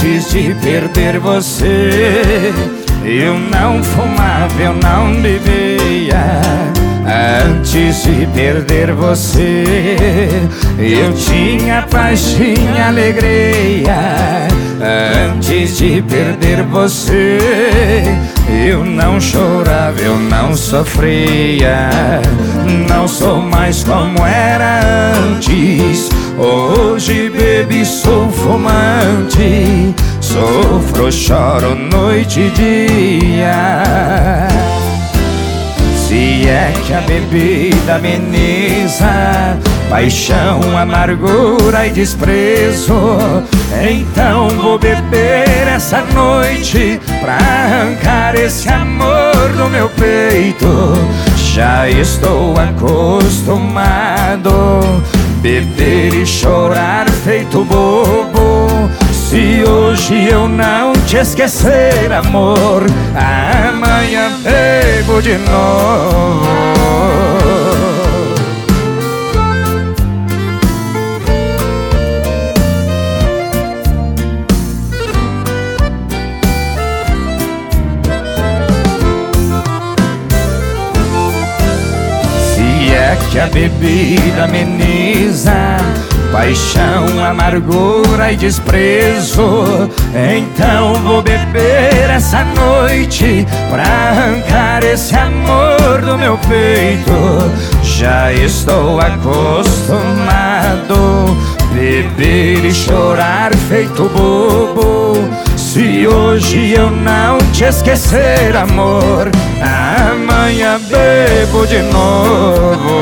Antes de perder você, eu não fumava, eu não bebia. Antes de perder você, eu tinha paz, tinha alegria. Antes de perder você, eu não chorava, eu não sofria. Não sou mais como era antes. Hoje bebo, sou fumante. Sofro, choro noite e dia. Se é que a bebida ameniza paixão, amargura e desprezo, então vou beber essa noite pra arrancar esse amor do meu peito. Já estou acostumado beber e chorar feito bobo. Se hoje eu não te esquecer, amor, amanhã bebo de novo. Se é que a bebida ameniza paixão, amargura e desprezo, então vou beber essa noite pra arrancar esse amor do meu peito. Já estou acostumado beber e chorar feito bobo. Se hoje eu não te esquecer, amor, amanhã bebo de novo.